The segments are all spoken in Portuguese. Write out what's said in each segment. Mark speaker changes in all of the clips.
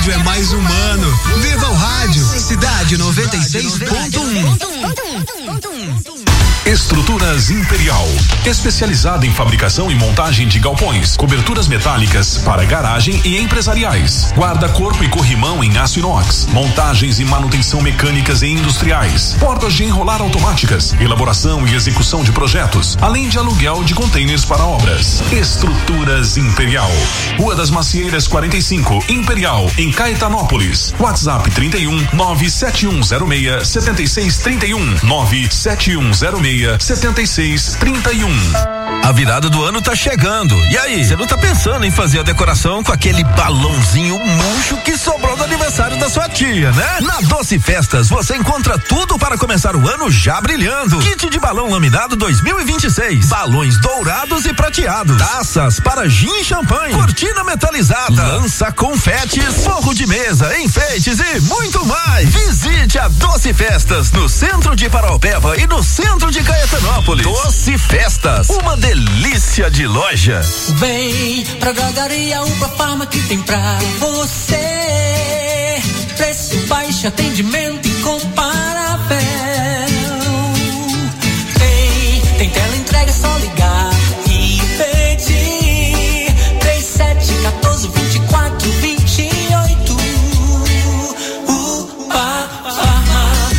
Speaker 1: rádio é mais humano. Viva o rádio. Cidade 96.1.
Speaker 2: Estruturas Imperial, especializada em fabricação e montagem de galpões, coberturas metálicas para garagem e empresariais, guarda-corpo e corrimão em aço inox, montagens e manutenção mecânicas e industriais, portas de enrolar automáticas, elaboração e execução de projetos, além de aluguel de containers para obras. Estruturas Imperial, Rua das Macieiras 45, Imperial, em Caetanópolis. WhatsApp 31 97106 7631 97106 7631.
Speaker 3: A virada do ano tá chegando. E aí, você não tá pensando em fazer a decoração com aquele balãozinho murcho que sobrou do aniversário da sua tia, né? Na Doce Festas você encontra tudo para começar o ano já brilhando. Kit de balão laminado 2026, balões dourados e prateados, taças para gin e champanhe, cortina metalizada, lança confetes, forro de mesa, enfeites e muito mais. Visite a Doce Festas no centro de Paraupeba e no centro de Caetanópolis. Doce Festas, uma delícia de loja.
Speaker 4: Vem pra Drogaria Upa Farma que tem pra você. Preço baixo, atendimento incomparável. Tem tela entrega, é só ligar e pedir. 37142428. Farma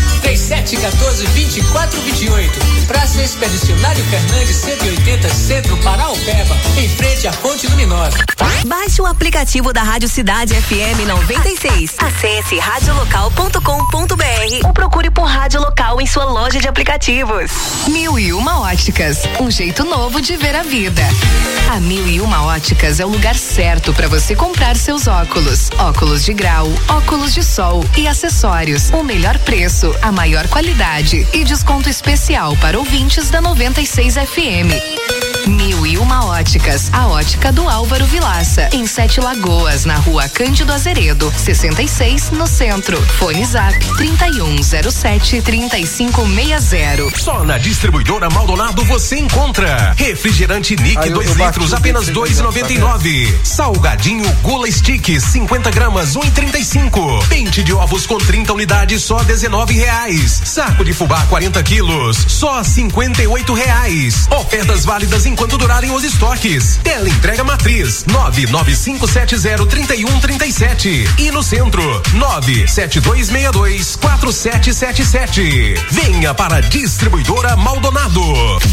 Speaker 4: 37142428. Praça Expedicionário Fernandes 180, Centro Paraupeba, em frente à Fonte Luminosa.
Speaker 5: Baixe o aplicativo da Rádio Cidade FM 96. Acesse radiolocal.com.br ou procure por Rádio Local em sua loja de aplicativos.
Speaker 6: 1001 Óticas, um jeito novo de ver a vida. A 1001 Óticas é o lugar certo para você comprar seus óculos. Óculos de grau, óculos de sol e acessórios. O melhor preço, a maior qualidade e desconto especial para ouvintes da 96 FM. 1001 Óticas, a ótica do Álvaro Vilaça, em Sete Lagoas, na Rua Cândido Azeredo, 66, no centro. Fone Zap 3107-3560.
Speaker 7: Só na Distribuidora Maldonado você encontra refrigerante Nick 2 litros, apenas R$2,99. Salgadinho Gula Stick 50 gramas, R$1,35. Pente de ovos com 30 unidades, só R$19. Saco de fubá 40 quilos, só R$58. Ofertas válidas enquanto durarem os estoques. Tela entrega matriz 995703137 e no centro 972624777. Venha para a Distribuidora Maldonado.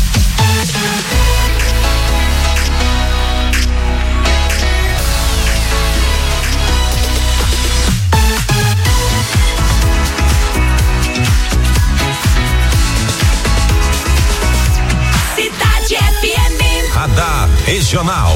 Speaker 2: Radar Regional.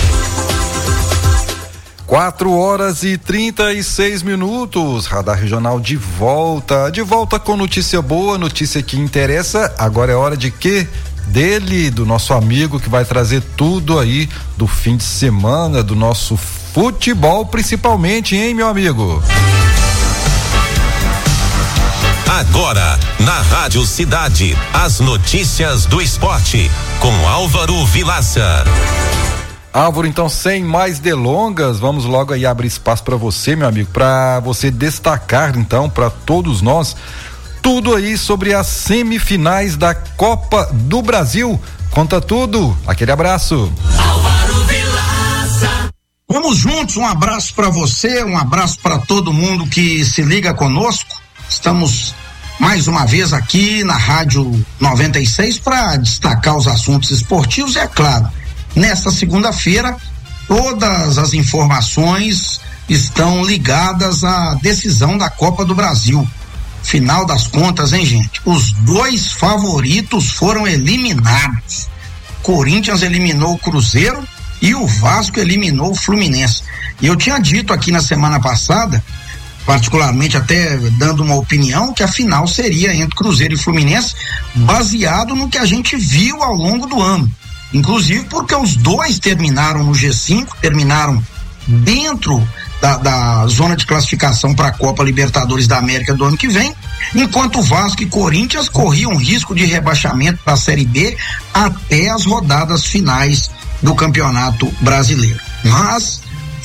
Speaker 8: 4h36. Radar Regional de volta com notícia boa, notícia que interessa. Agora é hora de quê? Dele, do nosso amigo que vai trazer tudo aí do fim de semana, do nosso futebol principalmente, hein, meu amigo?
Speaker 2: Agora, na Rádio Cidade, as notícias do esporte, com Álvaro Vilaça.
Speaker 8: Álvaro, então, sem mais delongas, vamos logo aí abrir espaço para você, meu amigo, para você destacar, então, para todos nós, tudo aí sobre as semifinais da Copa do Brasil. Conta tudo, aquele abraço.
Speaker 9: Álvaro Vilaça. Vamos juntos, um abraço para você, um abraço para todo mundo que se liga conosco. Estamos mais uma vez aqui na Rádio 96 para destacar os assuntos esportivos. E é claro, nesta segunda-feira, todas as informações estão ligadas à decisão da Copa do Brasil. Final das contas, hein, gente? Os dois favoritos foram eliminados. Corinthians eliminou o Cruzeiro e o Vasco eliminou o Fluminense. E eu tinha dito aqui na semana passada, particularmente até dando uma opinião, que a final seria entre Cruzeiro e Fluminense, baseado no que a gente viu ao longo do ano. Inclusive porque os dois terminaram no G5, terminaram dentro da zona de classificação para a Copa Libertadores da América do ano que vem, enquanto Vasco e Corinthians corriam risco de rebaixamento para a Série B até as rodadas finais do Campeonato Brasileiro. Mas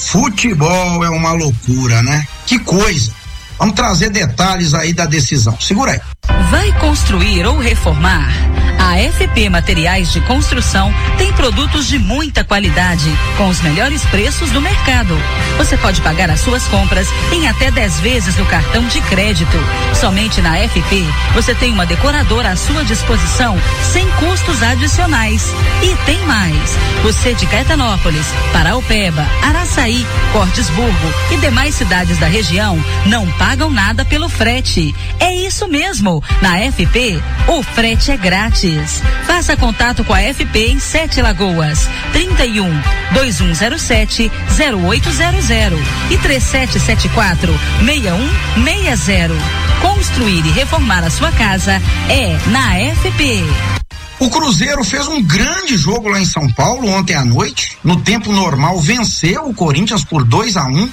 Speaker 9: Futebol é uma loucura, né? Que coisa. Vamos trazer detalhes aí da decisão. Segura aí.
Speaker 10: Vai construir ou reformar? A FP Materiais de Construção tem produtos de muita qualidade, com os melhores preços do mercado. Você pode pagar as suas compras em até 10 vezes no cartão de crédito. Somente na FP você tem uma decoradora à sua disposição, sem custos adicionais. E tem mais. Você de Caetanópolis, Paraupeba, Araçaí, Cordisburgo e demais cidades da região não pagam nada pelo frete. É isso mesmo. Na FP, o frete é grátis. Faça contato com a FP em 7 Lagoas, 31-2107-0800 e 3774-6160. Construir e reformar a sua casa é na FP.
Speaker 9: O Cruzeiro fez um grande jogo lá em São Paulo ontem à noite. No tempo normal, venceu o Corinthians por 2-1.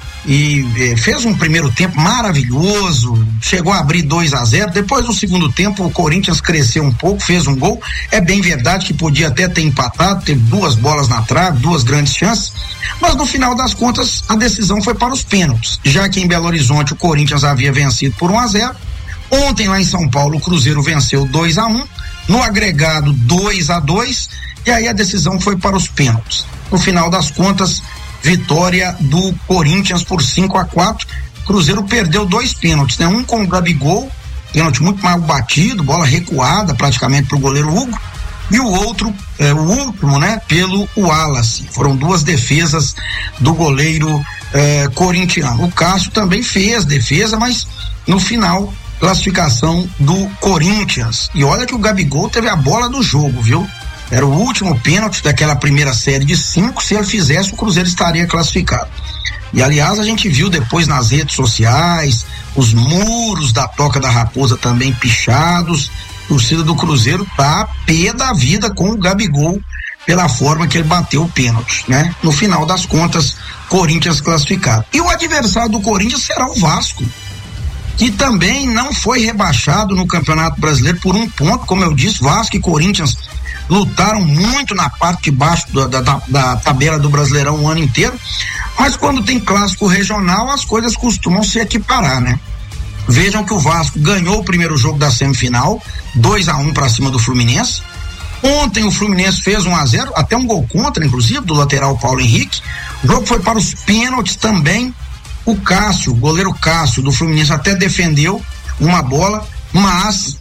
Speaker 9: E fez um primeiro tempo maravilhoso, chegou a abrir 2-0. Depois do segundo tempo o Corinthians cresceu um pouco, fez um gol. É bem verdade que podia até ter empatado, teve 2 bolas na trave, 2 grandes chances, mas no final das contas a decisão foi para os pênaltis, já que em Belo Horizonte o Corinthians havia vencido por 1-0. Ontem lá em São Paulo o Cruzeiro venceu 2-1, no agregado 2-2, e aí a decisão foi para os pênaltis. No final das contas, vitória do Corinthians por 5-4. Cruzeiro perdeu 2 pênaltis, né? Um com o Gabigol, pênalti muito mal batido, bola recuada praticamente pro goleiro Hugo, e o outro, o último, né? Pelo Wallace. Foram 2 defesas do goleiro corintiano. O Cássio também fez defesa, mas no final, classificação do Corinthians. E olha que o Gabigol teve a bola do jogo, viu? Era o último pênalti daquela primeira série de 5. Se ele fizesse, o Cruzeiro estaria classificado. E aliás, a gente viu depois nas redes sociais os muros da Toca da Raposa também pichados. A torcida do Cruzeiro tá a pé da vida com o Gabigol pela forma que ele bateu o pênalti, né? No final das contas, Corinthians classificado. E o adversário do Corinthians será o Vasco, que também não foi rebaixado no Campeonato Brasileiro por 1 ponto. Como eu disse, Vasco e Corinthians lutaram muito na parte de baixo da tabela do Brasileirão o ano inteiro, mas quando tem clássico regional as coisas costumam se equiparar, né? Vejam que o Vasco ganhou o primeiro jogo da semifinal, 2-1 para cima do Fluminense. Ontem o Fluminense fez 1-0, até um gol contra, inclusive, do lateral Paulo Henrique. O jogo foi para os pênaltis também. O Cássio, o goleiro Cássio do Fluminense até defendeu uma bola, mas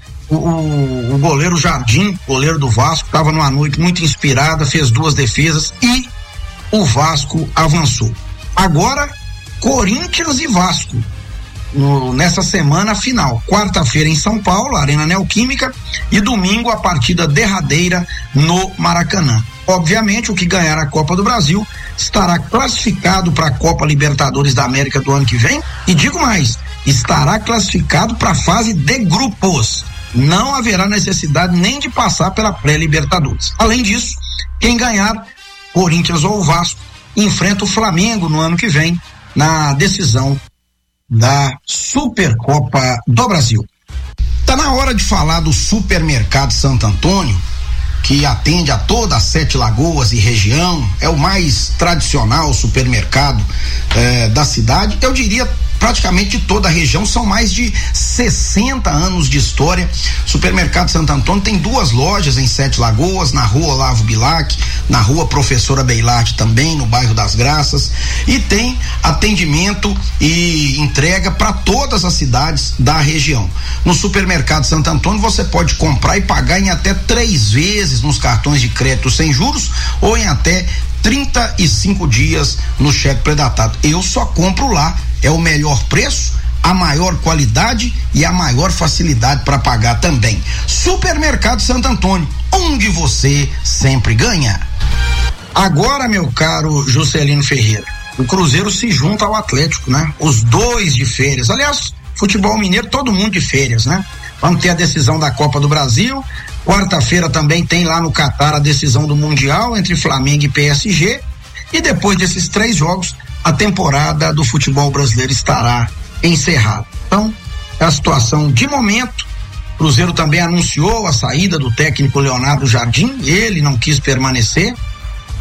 Speaker 9: o goleiro Jardim, goleiro do Vasco, estava numa noite muito inspirada, fez 2 defesas e o Vasco avançou. Agora, Corinthians e Vasco nessa semana final, quarta-feira em São Paulo, Arena Neoquímica, e domingo a partida derradeira no Maracanã. Obviamente, o que ganhar a Copa do Brasil estará classificado para a Copa Libertadores da América do ano que vem, e digo mais, estará classificado para a fase de grupos. Não haverá necessidade nem de passar pela pré-Libertadores. Além disso, quem ganhar, Corinthians ou Vasco, enfrenta o Flamengo no ano que vem na decisão da Supercopa do Brasil. Tá na hora de falar do Supermercado Santo Antônio, que atende a toda a 7 Lagoas e região, é o mais tradicional supermercado da cidade, eu diria praticamente de toda a região. São mais de 60 anos de história. Supermercado Santo Antônio tem 2 lojas em 7 Lagoas, na rua Olavo Bilac, na rua Professora Beilard também, no bairro das Graças, e tem atendimento e entrega para todas as cidades da região. No Supermercado Santo Antônio você pode comprar e pagar em até 3 vezes nos cartões de crédito sem juros ou em até 35 dias no cheque pré-datado. Eu só compro lá, é o melhor preço, a maior qualidade e a maior facilidade para pagar também. Supermercado Santo Antônio, onde você sempre ganha. Agora, meu caro Juscelino Ferreira, o Cruzeiro se junta ao Atlético, né? Os 2 de férias. Aliás, futebol mineiro, todo mundo de férias, né? Vamos ter a decisão da Copa do Brasil. Quarta-feira também tem lá no Catar a decisão do Mundial entre Flamengo e PSG. E depois desses 3 jogos, a temporada do futebol brasileiro estará encerrada. Então, é a situação de momento. O Cruzeiro também anunciou a saída do técnico Leonardo Jardim, ele não quis permanecer.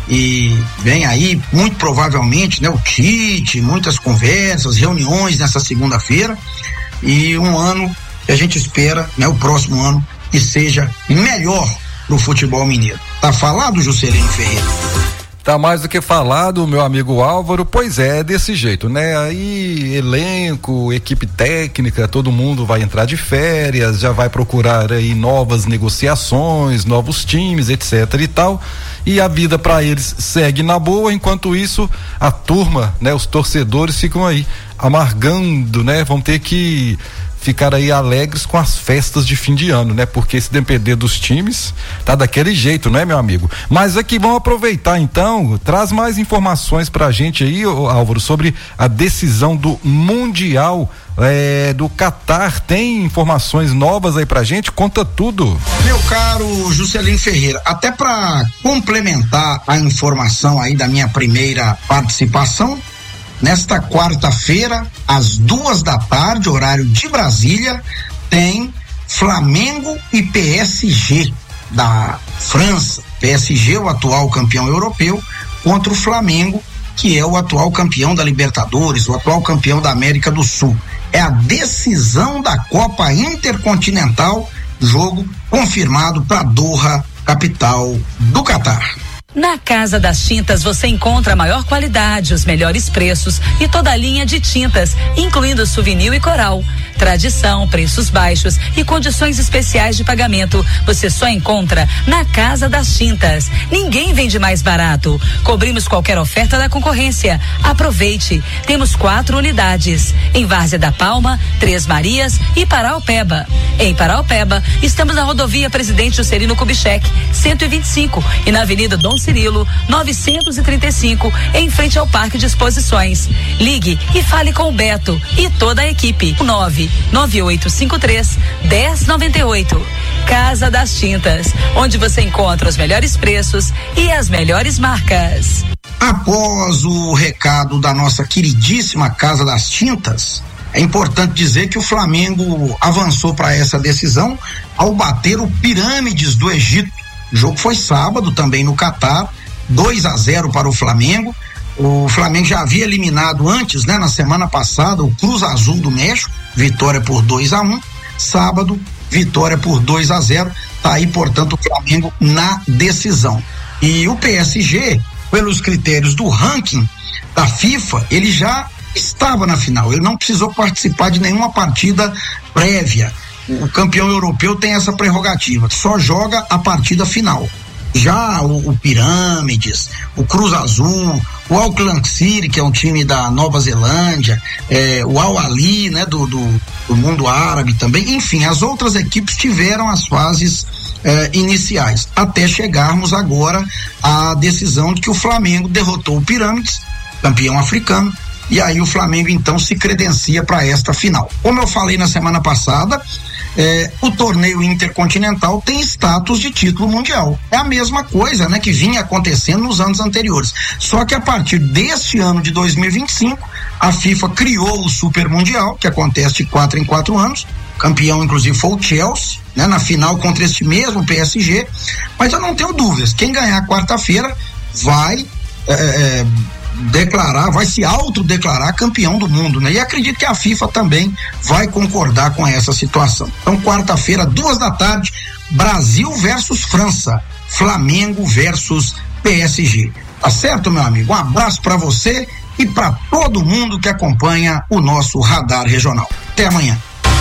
Speaker 9: E vem aí, muito provavelmente, né, o Tite, muitas conversas, reuniões nessa segunda-feira, e um ano que a gente espera, né, o próximo ano, que seja melhor pro futebol mineiro. Tá falado, Juscelino Ferreira?
Speaker 8: Tá mais do que falado, meu amigo Álvaro. Pois é, desse jeito, né? Aí, elenco, equipe técnica, todo mundo vai entrar de férias, já vai procurar aí novas negociações, novos times, etc e tal. E a vida para eles segue na boa, enquanto isso, a turma, né? Os torcedores ficam aí amargando, né? Vão ter que ficar aí alegres com as festas de fim de ano, né? Porque se depender dos times, tá daquele jeito, né, meu amigo? Mas aqui vamos aproveitar então, traz mais informações pra gente aí, Álvaro, sobre a decisão do Mundial do Catar. Tem informações novas aí pra gente? Conta tudo.
Speaker 9: Meu caro Juscelino Ferreira, até pra complementar a informação aí da minha primeira participação, nesta quarta-feira, às 14h, horário de Brasília, tem Flamengo e PSG da França. PSG, o atual campeão europeu, contra o Flamengo, que é o atual campeão da Libertadores, o atual campeão da América do Sul. É a decisão da Copa Intercontinental, jogo confirmado para Doha, capital do Catar.
Speaker 10: Na Casa das Tintas você encontra a maior qualidade, os melhores preços e toda a linha de tintas, incluindo souvenir e coral. Tradição, preços baixos e condições especiais de pagamento você só encontra na Casa das Tintas. Ninguém vende mais barato. Cobrimos qualquer oferta da concorrência. Aproveite. Temos 4 unidades. Em Várzea da Palma, Três Marias e Paraupeba. Em Paraupeba, estamos na rodovia Presidente Juscelino Kubitschek, 125 e na Avenida Dom Cirilo, 935, em frente ao Parque de Exposições. Ligue e fale com o Beto e toda a equipe. 99853-1098. Casa das Tintas, onde você encontra os melhores preços e as melhores marcas.
Speaker 9: Após o recado da nossa queridíssima Casa das Tintas, é importante dizer que o Flamengo avançou para essa decisão ao bater o Pirâmides do Egito. O jogo foi sábado também no Catar, 2-0 para o Flamengo. O Flamengo já havia eliminado antes, né, na semana passada, o Cruz Azul do México, vitória por 2-1. Sábado, vitória por 2-0. Tá aí, portanto, o Flamengo na decisão. E o PSG, pelos critérios do ranking da FIFA, ele já estava na final. Ele não precisou participar de nenhuma partida prévia. O campeão europeu tem essa prerrogativa, só joga a partida final. Já o Pirâmides, o Cruz Azul, o Auckland City, que é um time da Nova Zelândia, o Al Ahly, né, do mundo árabe também, enfim, as outras equipes tiveram as fases iniciais, até chegarmos agora à decisão de que o Flamengo derrotou o Pirâmides, campeão africano, e aí o Flamengo então se credencia para esta final. Como eu falei na semana passada, o torneio intercontinental tem status de título mundial. É a mesma coisa, né, que vinha acontecendo nos anos anteriores. Só que a partir deste ano de 2025, a FIFA criou o Super Mundial, que acontece de 4 em 4 anos. O campeão, inclusive, foi o Chelsea, né, na final contra este mesmo PSG. Mas eu não tenho dúvidas, quem ganhar quarta-feira vai vai se autodeclarar campeão do mundo, né? E acredito que a FIFA também vai concordar com essa situação. Então, quarta-feira, 14h, Brasil versus França, Flamengo versus PSG. Tá certo, meu amigo? Um abraço para você e para todo mundo que acompanha o nosso Radar Regional. Até amanhã.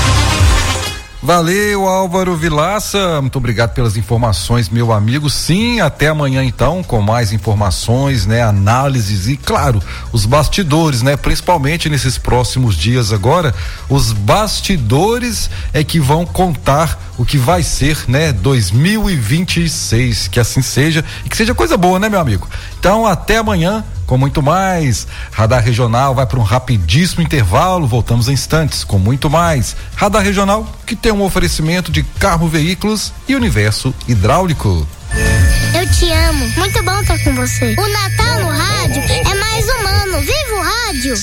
Speaker 8: Valeu, Álvaro Vilaça, muito obrigado pelas informações, meu amigo. Sim, até amanhã então, com mais informações, né, análises e, claro, os bastidores, né, principalmente nesses próximos dias agora, os bastidores é que vão contar o que vai ser, né, 2026, que assim seja e que seja coisa boa, né, meu amigo? Então, até amanhã com muito mais. Radar Regional vai para um rapidíssimo intervalo, voltamos em instantes com muito mais. Radar Regional, que tem um oferecimento de Carro Veículos e Universo Hidráulico.
Speaker 11: Eu te amo, muito bom estar com você. O Natal no rádio é mais humano. Viva o rádio!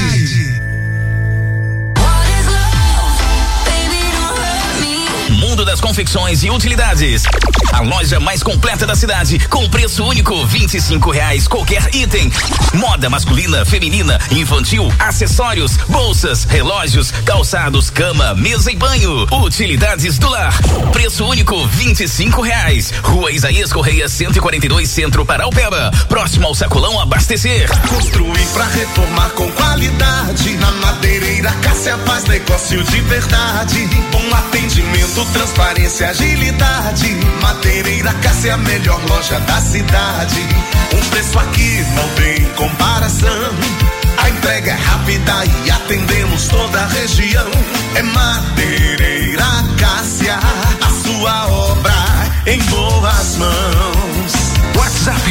Speaker 1: Cidade.
Speaker 3: Mundo da
Speaker 12: modas, confecções e utilidades. A loja mais completa da cidade, com preço único, R$25 qualquer item. Moda masculina, feminina, infantil, acessórios, bolsas, relógios, calçados, cama, mesa e banho. Utilidades do lar. Preço único, R$25. Rua Isaías Correia 142, Centro, Paraupeba. Próximo ao Sacolão Abastecer.
Speaker 13: Construir pra reformar com qualidade. Na Madeireira Cássia faz negócio de verdade. Bom atendimento, transparência, agilidade. Madeireira Cássia é a melhor loja da cidade. Um preço aqui não tem comparação. A entrega é rápida e atendemos toda a região. É Madeireira Cássia, a sua obra em boas mãos.
Speaker 7: WhatsApp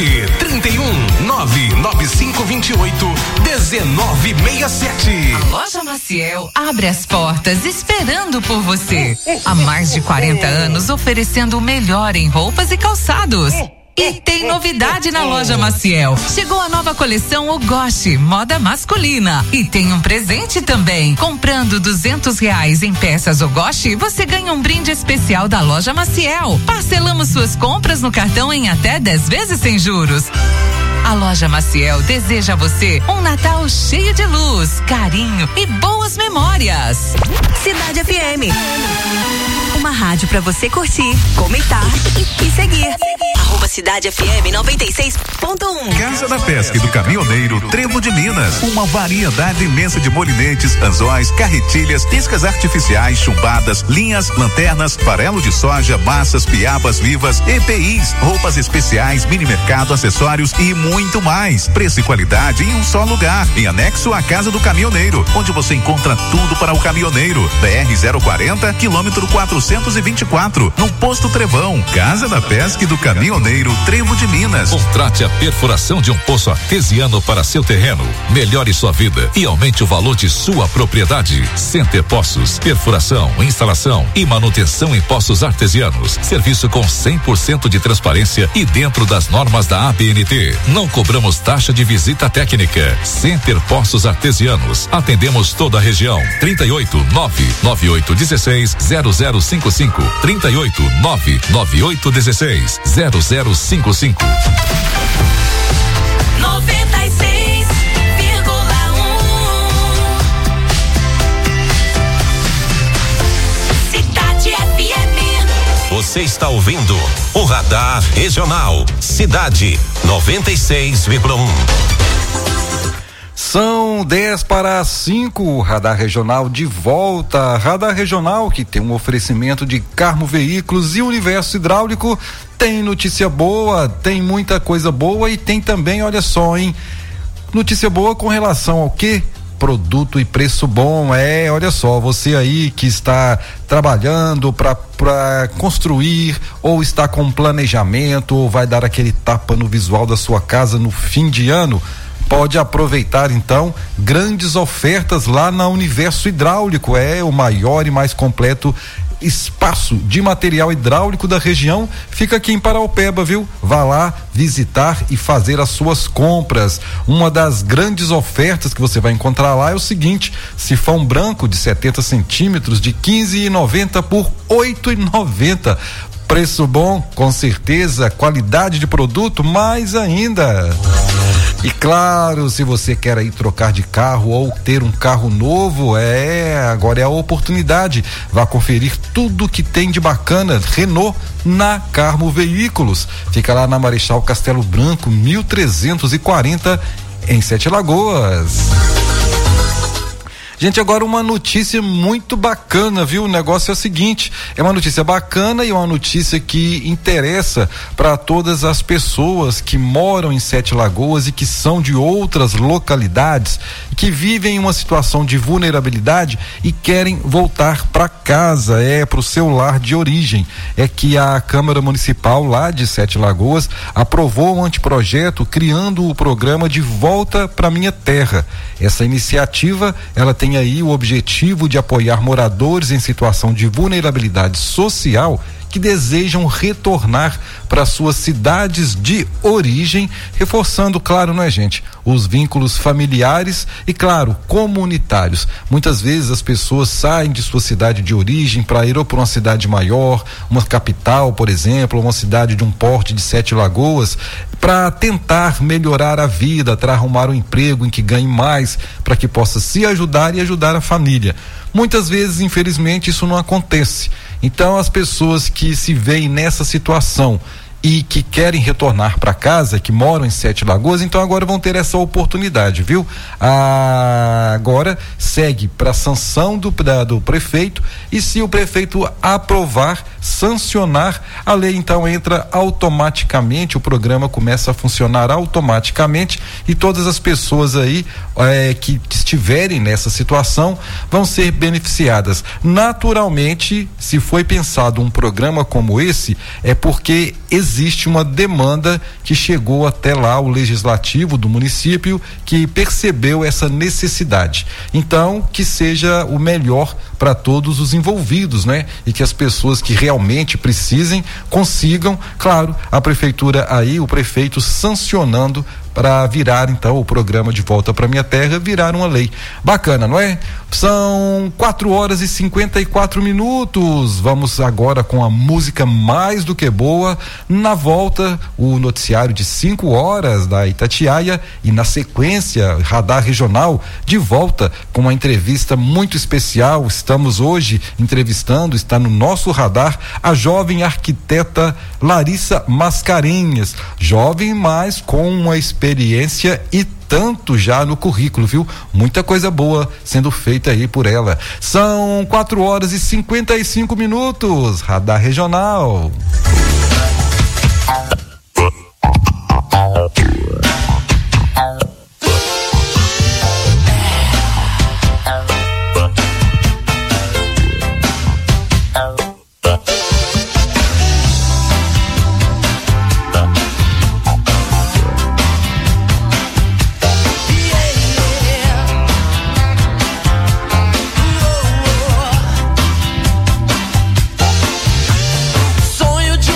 Speaker 7: 31-99528-1967.
Speaker 6: A Loja Maciel abre as portas esperando por você. Há mais de 40 anos oferecendo o melhor em roupas e calçados. E tem novidade na Loja Maciel. Chegou a nova coleção Ogoshi, moda masculina. E tem um presente também. Comprando R$200 em peças Ogoshi, você ganha um brinde especial da Loja Maciel. Parcelamos suas compras no cartão em até 10 vezes sem juros. A Loja Maciel deseja a você um Natal cheio de luz, carinho e boas memórias.
Speaker 5: Cidade FM. Uma rádio pra você curtir, comentar e seguir. Cidade FM 96.1.
Speaker 14: Casa da Pesca e do Caminhoneiro Trevo de Minas. Uma variedade imensa de molinetes, anzóis, carretilhas, iscas artificiais, chumbadas, linhas, lanternas, farelo de soja, massas, piabas vivas, EPIs, roupas especiais, mini mercado, acessórios e muito mais. Preço e qualidade em um só lugar. Em anexo à Casa do Caminhoneiro, onde você encontra tudo para o caminhoneiro. BR-040, quilômetro 424, no Posto Trevão. Casa da Pesca e do Caminhoneiro Trevo de Minas.
Speaker 2: Contrate a perfuração de um poço artesiano para seu terreno. Melhore sua vida e aumente o valor de sua propriedade. Center Poços, perfuração, instalação e manutenção em poços artesianos. Serviço com 100% de transparência e dentro das normas da ABNT. Não cobramos taxa de visita técnica. Center Poços Artesianos. Atendemos toda a região. 38-99816-0055. 38-99816-0055.
Speaker 5: 96,1. Cidade FM.
Speaker 7: Você está ouvindo o Radar Regional. Cidade 96,1.
Speaker 8: São 10:05, Radar Regional de volta. Radar Regional que tem um oferecimento de Carmo Veículos e Universo Hidráulico. Tem notícia boa, tem muita coisa boa e tem também, olha só, hein? Notícia boa com relação ao quê? Produto e preço bom. Olha só, você aí que está trabalhando para construir ou está com planejamento ou vai dar aquele tapa no visual da sua casa no fim de ano, pode aproveitar então grandes ofertas lá na Universo Hidráulico. É o maior e mais completo espaço de material hidráulico da região, fica aqui em Paraupeba, viu? Vá lá visitar e fazer as suas compras. Uma das grandes ofertas que você vai encontrar lá é o seguinte: sifão branco de 70 centímetros de R$15,90 por R$8,90. Preço bom, com certeza, qualidade de produto, mais ainda. E claro, se você quer aí trocar de carro ou ter um carro novo, agora é a oportunidade. Vá conferir tudo que tem de bacana Renault na Carmo Veículos. Fica lá na Marechal Castelo Branco, 1340, em Sete Lagoas. Gente, agora uma notícia muito bacana, viu? O negócio é o seguinte, é uma notícia bacana e uma notícia que interessa para todas as pessoas que moram em Sete Lagoas e que são de outras localidades e que vivem uma situação de vulnerabilidade e querem voltar para casa, para o seu lar de origem. É que a Câmara Municipal lá de Sete Lagoas aprovou um anteprojeto criando o programa de Volta para Minha Terra. Essa iniciativa, ela tem aí o objetivo de apoiar moradores em situação de vulnerabilidade social que desejam retornar para suas cidades de origem, reforçando, claro, não é, gente, os vínculos familiares e, claro, comunitários. Muitas vezes as pessoas saem de sua cidade de origem para ir ou para uma cidade maior, uma capital, por exemplo, uma cidade de um porte de 7 Lagoas, para tentar melhorar a vida, para arrumar um emprego em que ganhe mais, para que possa se ajudar e ajudar a família. Muitas vezes, infelizmente, isso não acontece. Então, as pessoas que se veem nessa situação e que querem retornar para casa, que moram em 7 Lagoas, então agora vão ter essa oportunidade, viu? Agora segue para sanção do prefeito, e se o prefeito aprovar, sancionar, a lei então entra automaticamente, o programa começa a funcionar automaticamente, e todas as pessoas aí que estiverem nessa situação vão ser beneficiadas. Naturalmente, se foi pensado um programa como esse, é porque existe uma demanda que chegou até lá o legislativo do município, que percebeu essa necessidade. Então, que seja o melhor para todos os envolvidos, né? E que as pessoas que realmente precisem consigam, claro, a prefeitura aí, o prefeito sancionando para virar então o programa De Volta para Minha Terra, virar uma lei. Bacana, não é? São 4h54. Vamos agora com a música mais do que boa. Na volta, o noticiário de 5 horas da Itatiaia, e na sequência, Radar Regional de volta com uma entrevista muito especial. Estamos hoje entrevistando, está no nosso radar, a jovem arquiteta Larissa Mascarenhas, jovem, mas com uma experiência e tanto já no currículo, viu? Muita coisa boa sendo feita aí por ela. São 4h55. Radar Regional.
Speaker 15: Sonho de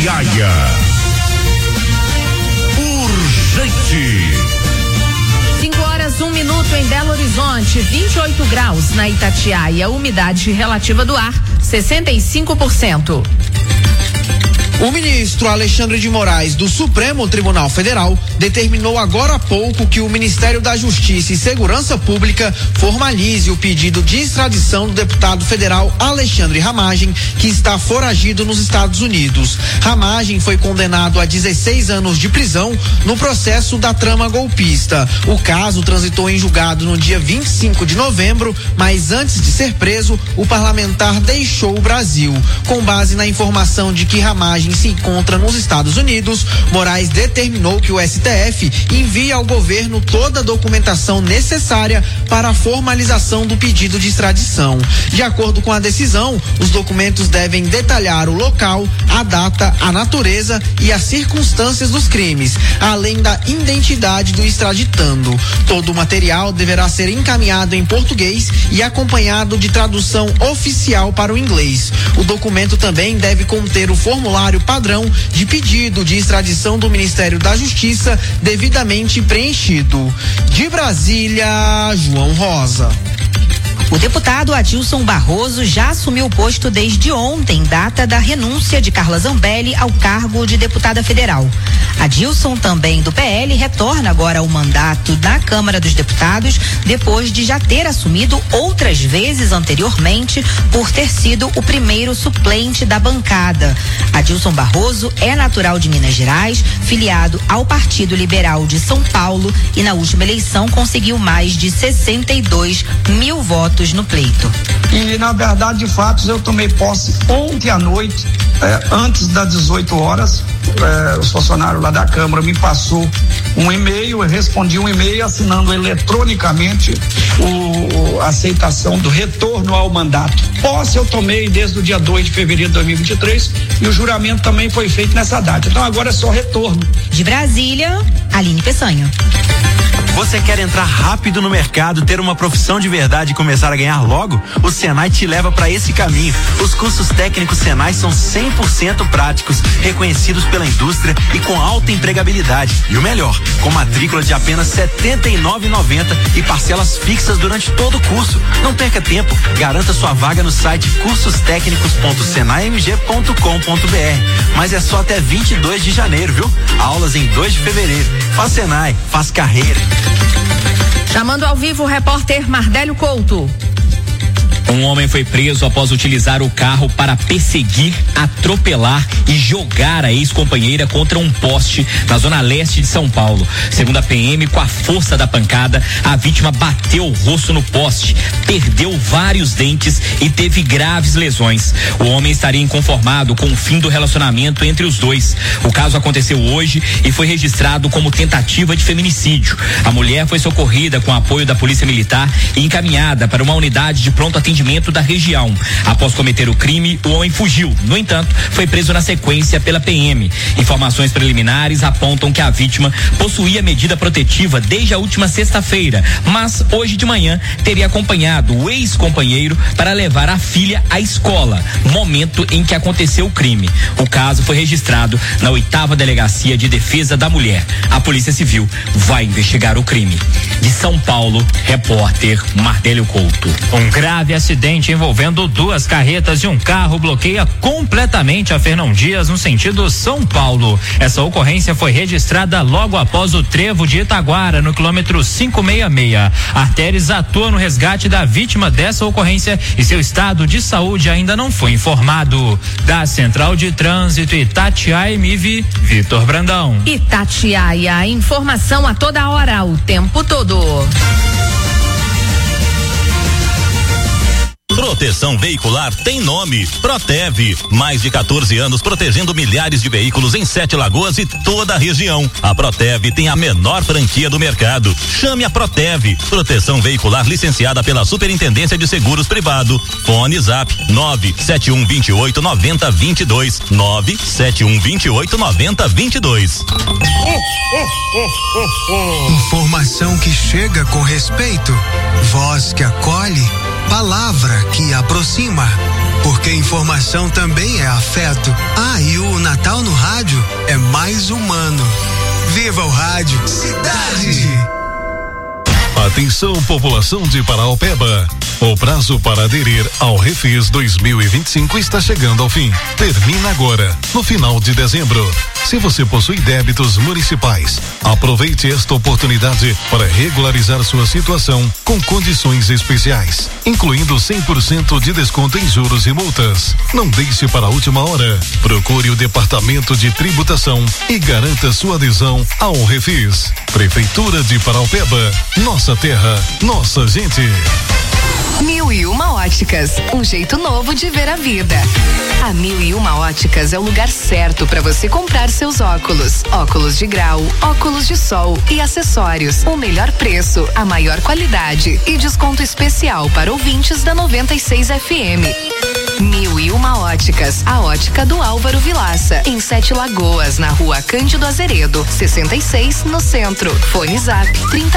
Speaker 15: Itatiaia. Urgente.
Speaker 16: 5h01 em Belo Horizonte, 28 graus na Itatiaia, umidade relativa do ar 65%.
Speaker 17: O ministro Alexandre de Moraes, do Supremo Tribunal Federal, determinou agora há pouco que o Ministério da Justiça e Segurança Pública formalize o pedido de extradição do deputado federal Alexandre Ramagem, que está foragido nos Estados Unidos. Ramagem foi condenado a 16 anos de prisão no processo da trama golpista. O caso transitou em julgado no dia 25 de novembro, mas antes de ser preso, o parlamentar deixou o Brasil. Com base na informação de que Ramagem se encontra nos Estados Unidos, Moraes determinou que o STF envie ao governo toda a documentação necessária para a formalização do pedido de extradição. De acordo com a decisão, os documentos devem detalhar o local, a data, a natureza e as circunstâncias dos crimes, além da identidade do extraditando. Todo o material deverá ser encaminhado em português e acompanhado de tradução oficial para o inglês. O documento também deve conter o formulário padrão de pedido de extradição do Ministério da Justiça devidamente preenchido. De Brasília, João Rosa.
Speaker 18: O deputado Adilson Barroso já assumiu o posto desde ontem, data da renúncia de Carla Zambelli ao cargo de deputada federal. Adilson, também do PL, retorna agora ao mandato na Câmara dos Deputados, depois de já ter assumido outras vezes anteriormente por ter sido o primeiro suplente da bancada. Adilson Barroso é natural de Minas Gerais, filiado ao Partido Liberal de São Paulo e na última eleição conseguiu mais de 62 mil votos no pleito.
Speaker 9: E na verdade, de fato, eu tomei posse ontem à noite, antes das 18 horas, os funcionários lá da Câmara me passou um e-mail, eu respondi um e-mail assinando eletronicamente a aceitação do retorno ao mandato. Posse eu tomei desde o dia 2 de fevereiro de 2023 e o juramento também foi feito nessa data. Então agora é só retorno.
Speaker 18: De Brasília, Aline Peçanha.
Speaker 19: Você quer entrar rápido no mercado, ter uma profissão de verdade e começar a ganhar logo? O Senai te leva para esse caminho. Os cursos técnicos Senai são 100% práticos, reconhecidos pela indústria e com alta empregabilidade. E o melhor, com matrícula de apenas R$ 79,90 e parcelas fixas durante todo o curso. Não perca tempo, garanta sua vaga no site cursostecnicos.senaimg.com.br. Mas é só até 22 de janeiro, viu? Aulas em 2 de fevereiro. Faz Senai, faz carreira.
Speaker 16: Chamando ao vivo o repórter Mardélio Couto.
Speaker 20: Um homem foi preso após utilizar o carro para perseguir, atropelar e jogar a ex-companheira contra um poste na zona leste de São Paulo. Segundo a PM, com a força da pancada, a vítima bateu o rosto no poste, perdeu vários dentes e teve graves lesões. O homem estaria inconformado com o fim do relacionamento entre os dois. O caso aconteceu hoje e foi registrado como tentativa de feminicídio. A mulher foi socorrida com apoio da Polícia Militar e encaminhada para uma unidade de pronto atendimento da região. Após cometer o crime, o homem fugiu. No entanto, foi preso na sequência pela PM. Informações preliminares apontam que a vítima possuía medida protetiva desde a última sexta-feira, mas hoje de manhã teria acompanhado o ex-companheiro para levar a filha à escola, momento em que aconteceu o crime. O caso foi registrado na 8ª Delegacia de Defesa da Mulher. A Polícia Civil vai investigar o crime. De São Paulo, repórter Mardélio Couto.
Speaker 21: Um grave acidente envolvendo 2 carretas e um carro bloqueia completamente a Fernão Dias no sentido São Paulo. Essa ocorrência foi registrada logo após o trevo de Itaguara, no quilômetro 566. Artéries atua no resgate da vítima dessa ocorrência e seu estado de saúde ainda não foi informado. Da Central de Trânsito Itatiaia MIV, Vitor Brandão.
Speaker 16: Itatiaia, informação a toda hora, o tempo todo.
Speaker 22: Proteção veicular tem nome, Protev. Mais de 14 anos protegendo milhares de veículos em 7 Lagoas e toda a região. A Protev tem a menor franquia do mercado. Chame a Protev. Proteção veicular licenciada pela Superintendência de Seguros Privado. Fone Zap 971289022. 971289022.
Speaker 1: Informação que chega com respeito, voz que acolhe, palavra que aproxima. Porque informação também é afeto. E o Natal no rádio é mais humano. Viva o rádio. Cidade.
Speaker 2: Atenção, população de Paraopeba. O prazo para aderir ao Refis 2025 está chegando ao fim. Termina agora, no final de dezembro. Se você possui débitos municipais, aproveite esta oportunidade para regularizar sua situação com condições especiais, incluindo 100% de desconto em juros e multas. Não deixe para a última hora. Procure o Departamento de Tributação e garanta sua adesão ao Refis. Prefeitura de Paraopeba, nossa terra, nossa gente.
Speaker 6: 1001 Óticas, um jeito novo de ver a vida. A 1001 Óticas é o lugar certo para você comprar seus óculos. Óculos de grau, óculos de sol e acessórios. O melhor preço, a maior qualidade e desconto especial para ouvintes da 96 FM. 1001 Óticas, a ótica do Álvaro Vilaça, em 7 Lagoas, na rua Cândido Azeredo, 66, no centro. Fone Zap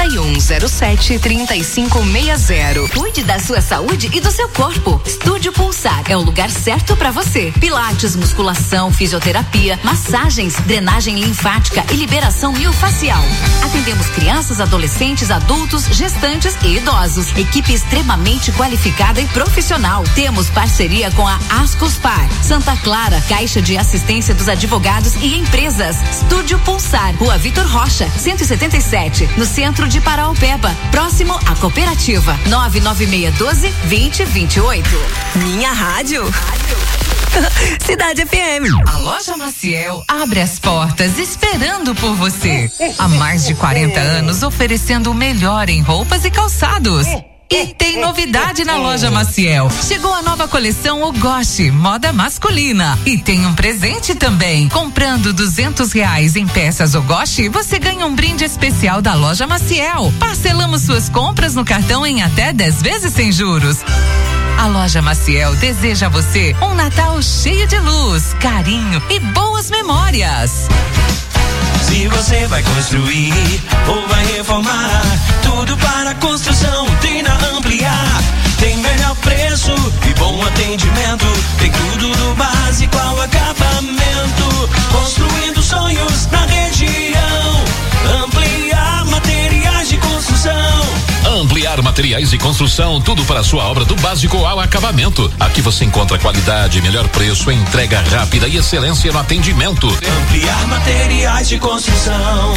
Speaker 6: 3107-3560.
Speaker 5: Cuide da sua saúde e do seu corpo. Estúdio Pulsar é o lugar certo para você. Pilates, musculação, fisioterapia, massagens, drenagem linfática e liberação miofascial. Atendemos crianças, adolescentes, adultos, gestantes e idosos. Equipe extremamente qualificada e profissional. Temos parceria com a Ascospar, Santa Clara, Caixa de Assistência dos Advogados e Empresas. Estúdio Pulsar, Rua Vitor Rocha, 177, no centro de Paraopeba, próximo à Cooperativa. 99612-2028. Minha rádio. Cidade FM.
Speaker 4: A Loja Maciel abre as portas esperando por você. Há mais de 40 anos oferecendo o melhor em roupas e calçados. E tem novidade na Loja Maciel. Chegou a nova coleção Ogoshi, moda masculina. E tem um presente também. Comprando R$200 em peças Ogoshi, você ganha um brinde especial da Loja Maciel. Parcelamos suas compras no cartão em até 10 vezes sem juros. A Loja Maciel deseja a você um Natal cheio de luz, carinho e boas memórias.
Speaker 10: Se você vai construir ou vai reformar, tudo para construção tem na Ampliar. Tem melhor preço e bom atendimento, tem tudo do básico ao acabamento. Construindo sonhos na região. Ampliar materiais de construção.
Speaker 22: Ampliar materiais de construção, tudo para a sua obra do básico ao acabamento. Aqui você encontra qualidade, melhor preço, entrega rápida e excelência no atendimento.
Speaker 10: Ampliar materiais de construção.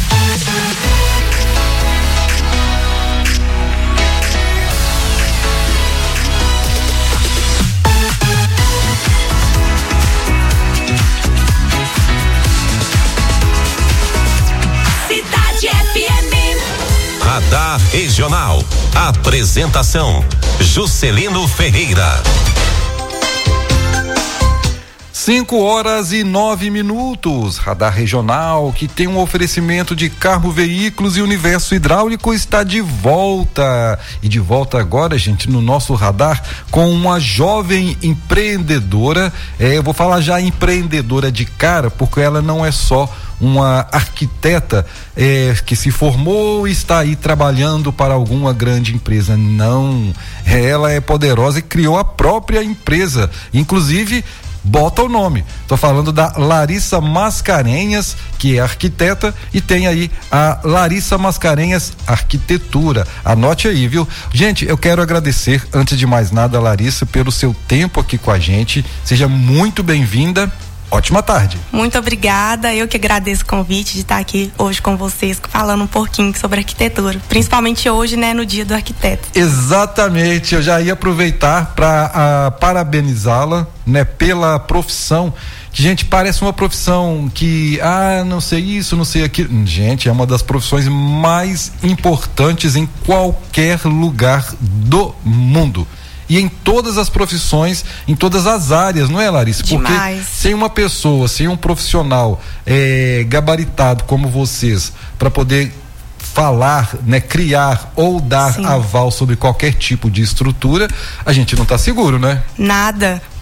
Speaker 5: Cidade FM.
Speaker 23: Radar Regional. Apresentação: Juscelino Ferreira.
Speaker 8: 5h09. Radar Regional, que tem um oferecimento de Carro Veículos e Universo Hidráulico, está de volta. E de volta agora, gente, no nosso radar, com uma jovem empreendedora. Eu vou falar já empreendedora de cara, porque ela não é só uma arquiteta que se formou e está aí trabalhando para alguma grande empresa. Não, ela é poderosa e criou a própria empresa, inclusive bota o nome. Tô falando da Larissa Mascarenhas, que é arquiteta, e tem aí a Larissa Mascarenhas Arquitetura. Anote aí, viu? Gente, eu quero agradecer, antes de mais nada, Larissa, pelo seu tempo aqui com a gente. Seja muito bem-vinda. Ótima tarde.
Speaker 24: Muito obrigada, eu que agradeço o convite de estar aqui hoje com vocês, falando um pouquinho sobre arquitetura, principalmente hoje, né, no Dia do Arquiteto.
Speaker 8: Exatamente, eu já ia aproveitar para parabenizá-la, né, pela profissão, que, gente, parece uma profissão que, não sei isso, não sei aquilo. Gente, é uma das profissões mais importantes em qualquer lugar do mundo. E em todas as profissões, em todas as áreas, não é, Larissa? Porque sem uma pessoa, sem um profissional gabaritado como vocês, para poder falar, né, criar ou dar aval sobre qualquer tipo de estrutura, a gente não está seguro, né?
Speaker 24: Nada.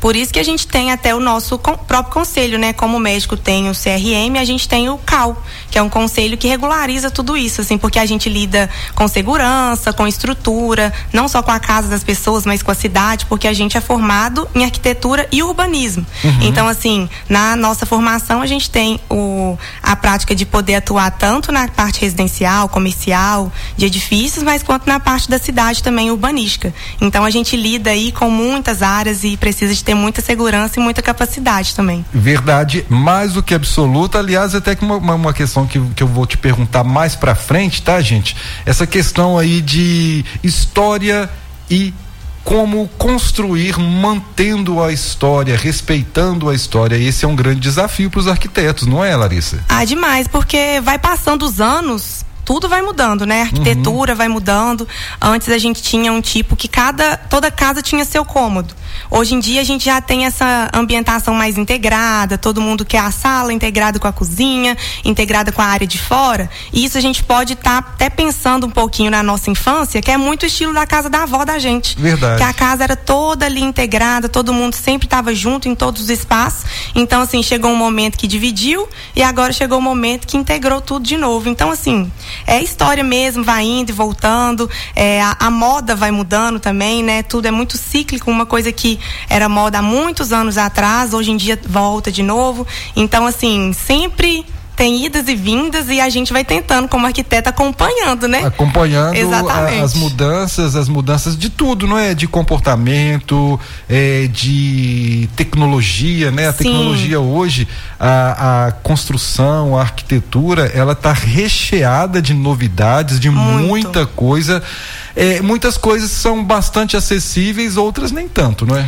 Speaker 24: Por isso que a gente tem até o nosso próprio conselho, né? Como o médico tem o CRM, a gente tem o CAL, que é um conselho que regulariza tudo isso, assim, porque a gente lida com segurança, com estrutura, não só com a casa das pessoas, mas com a cidade, porque a gente é formado em arquitetura e urbanismo. Então, assim, na nossa formação a gente tem a prática de poder atuar tanto na parte residencial, comercial, de edifícios, mas quanto na parte da cidade também urbanística. Então a gente lida aí com muitas áreas e precisa de ter muita segurança e muita capacidade também.
Speaker 8: Verdade, mais do que absoluta. Aliás, até que uma questão que eu vou te perguntar mais pra frente, tá, gente? Essa questão aí de história e como construir mantendo a história, respeitando a história. Esse é um grande desafio para os arquitetos, não é, Larissa?
Speaker 24: Demais, porque vai passando os anos, tudo vai mudando, né? A arquitetura vai mudando. Antes a gente tinha um tipo que toda casa tinha seu cômodo. Hoje em dia a gente já tem essa ambientação mais integrada, todo mundo quer a sala integrada com a cozinha, integrada com a área de fora. E isso a gente pode estar até pensando um pouquinho na nossa infância, que é muito o estilo da casa da avó da gente.
Speaker 8: Verdade.
Speaker 24: Que a casa era toda ali integrada, todo mundo sempre estava junto em todos os espaços. Então, assim, chegou um momento que dividiu e agora chegou um momento que integrou tudo de novo. Então, assim, é história mesmo, vai indo e voltando, a moda vai mudando também, né? Tudo é muito cíclico, uma coisa que era moda há muitos anos atrás, hoje em dia volta de novo. Então, assim, sempre tem idas e vindas e a gente vai tentando, como arquiteto, acompanhando, né?
Speaker 8: Acompanhando
Speaker 24: Exatamente.
Speaker 8: as mudanças de tudo, não é? De comportamento, de tecnologia, né? A tecnologia hoje, a construção, a arquitetura, ela tá recheada de novidades, de muita coisa. Muitas coisas são bastante acessíveis, outras nem tanto, não é?